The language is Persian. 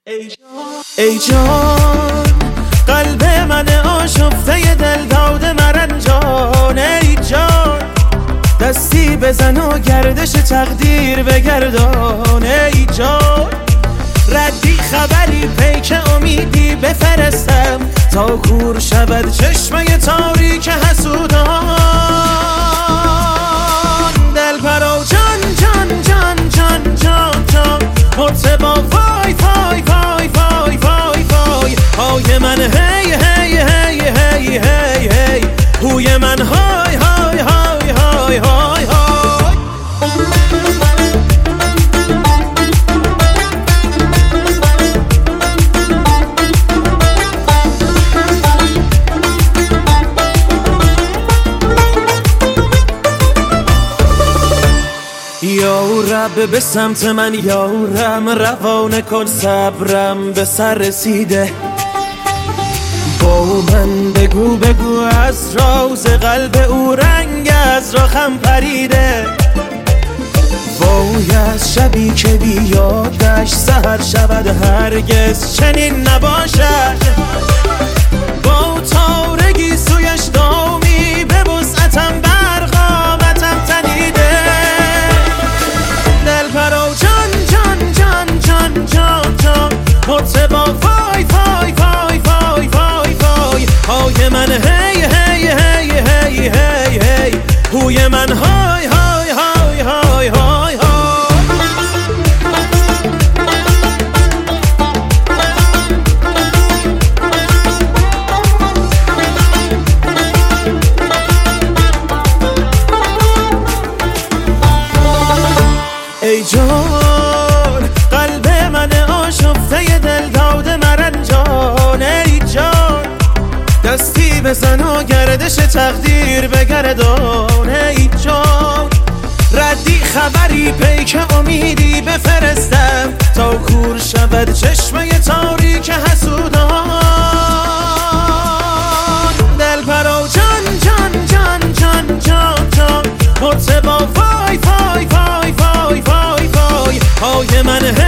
ای جان قلب من آشفته دل داده مرنجان، ای جان دستی بزن و گردش تقدیر بگردان، ای جان ردی خبری پیک امیدی بفرستم تا کور شود چشمه تاریک حسودان. دل پرو جان جان جان جان جان جان مرتبا وای وای وای وای وای وای های من هی هی هی هی هی هی هوی من های های های های های های. یا رب به سمت من یارم، روانه کن صبرم به سر رسیده. با من بگو بگو از راز قلب او رنگ از راخم پریده. وای از شبی که بیادش سحر شود هرگز چنین نباشد. با تارگی سویش دامی به وسعتم برقامتم تنیده. دل پرو جان جان جان جان جان جان مرتبا وای وای وای وای وای وای های من هی هی هی هی هی هی هوی من های های های های های های. ای جان قلب من آشفته دل داده مرنجان، ای جان دستی بزن و گردش تقدیر بگردان، ای جان ردی خبری پیک امیدی بفرستم تا کور شود چشمه تاریک حسودان. دل پرو جان جان جان جان جان جان مرتبا وای وای وای وای وای وای های من